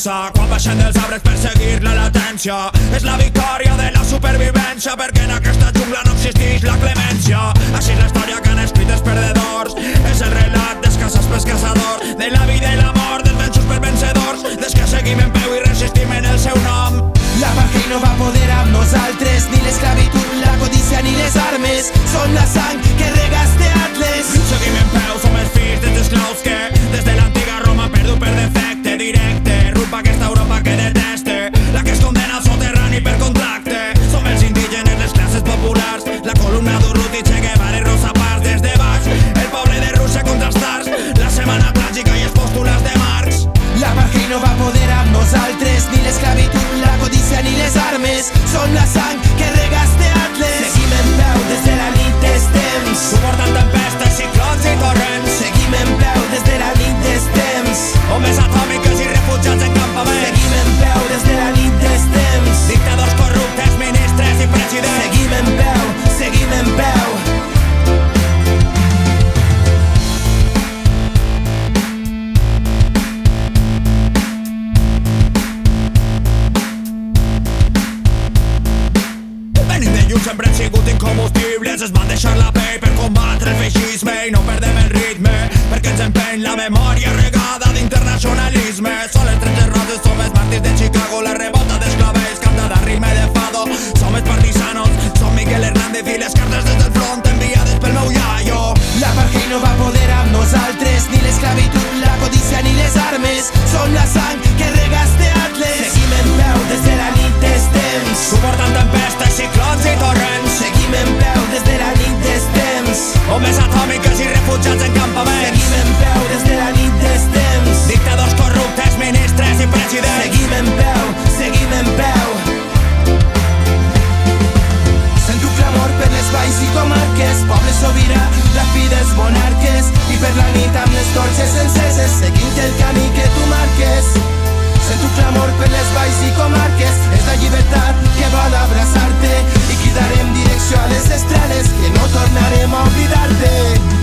defensa. Quan baixem dels arbres per seguir la latència. És la victòria de la supervivència, perquè en aquesta jungla no existeix la clemència. Així és la història que han escrit els perdedors. És el relat dels caçats pels caçadors, de la vida i la mort, dels vençuts per vencedors, des que seguim en peu i resistim en el seu nom. L'apartheid no va poder amb nosaltres, ni l'esclavitud, la codícia ni les armes. Són la sang que regaste Atles. Seguim en peu, som els fills dels esclaus que des de l'antiga Roma han perdut per defecte directe. Rumba aquesta Europa que deteste, la que es condena al soterrani per contracte. Som els indígenes, les classes populars, la columna d'Urruti, Che Guevara i Rosa Parks. Des de baix, el poble de Rússia contra els tars, la setmana tràgica i els postulats de Marx. L'apartheid no va poder amb nosaltres, ni l'esclavitud, la codícia ni les armes. Són la sang que regaste Atles. Seguim en peu des de la nit dels temps, suportant tempestes, ciclons i torrents. Seguim en peu des de la nit dels temps, bombes atòmiques i refugiats en campaments. Seguim en peu des de la nit dels temps, dictadors corruptes, ministres i presidents. Seguim en peu, seguim en peu. Sempre hem sigut incombustibles, es van deixar la pell per combatre el feixisme i no perdem el ritme, perquè ens empeny la memòria regada d'internacionalisme. Són les 13 roses, som els màrtirs de Chicago, la revolta dels clavells cantada a ritme de fado. Som els partisanos, som Miguel Hernández i les cartes des del front enviades pel meu iaio. L'apartheid no va poder amb nosaltres, ni l'esclavitud, la codícia ni les armes. Són la sang que regaste Atles. Seguim en peu des de la nit dels temps, suportant tempestes, ciclons i torrents. Seguim en peu des de la nit dels temps, bombes atòmiques i refugiats en campaments. Seguim en peu des de la nit dels temps, dictadors corruptes, ministres i presidents. Seguim en peu, seguim en peu. Sento clamor per les valls i comarques, poble sobirà, la fi dels monarques. I per la nit amb les torxes enceses, seguint el camí que tu marques. Sento clamor per les valls i comarques, és la llibertat que vol abraçar-te, i cridarem direcció a les estrelles, que no tornarem a oblidar-te.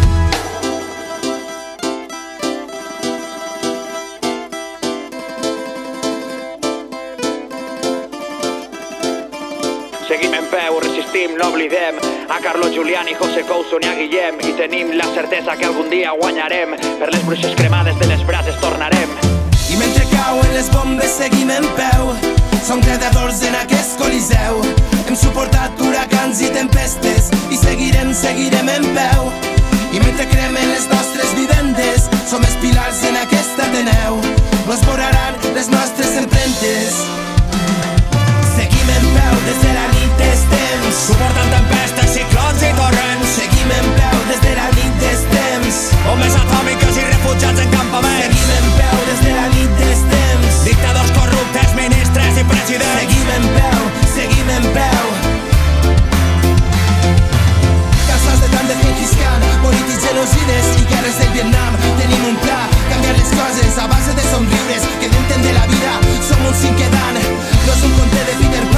Seguim en peu, resistim, no oblidem a Carlos Giuliani, José Couso ni a Guillem, i tenim la certesa que algun dia guanyarem. Per les bruixes cremades de les brases tornarem. I mentre cauen les bombes seguim en peu, som gladiadors en aquest coliseu. Hem suportat huracans i tempestes i seguirem en peu. I mentre cremen les nostres vivendes, som els pilars en aquest Ateneu. No esborraran les nostres empremtes. Seguim en peu des de la nit dels temps, suportant tempestes, ciclons i torrents. Seguim en peu des de la nit dels temps, bombes atòmiques i refugiats en campaments. Seguim en peu des de la nit dels temps, dictadors corruptes, ministres i presidents. Seguim en peu, seguim en peu. Cansats de tant de Genghis Khan, polítics genocides i guerres del Vietnam. Tenim un pla, canviar les coses a base de somriures, que d'entendre la vida som un cinquè dan. No és un conte de Peter Pan.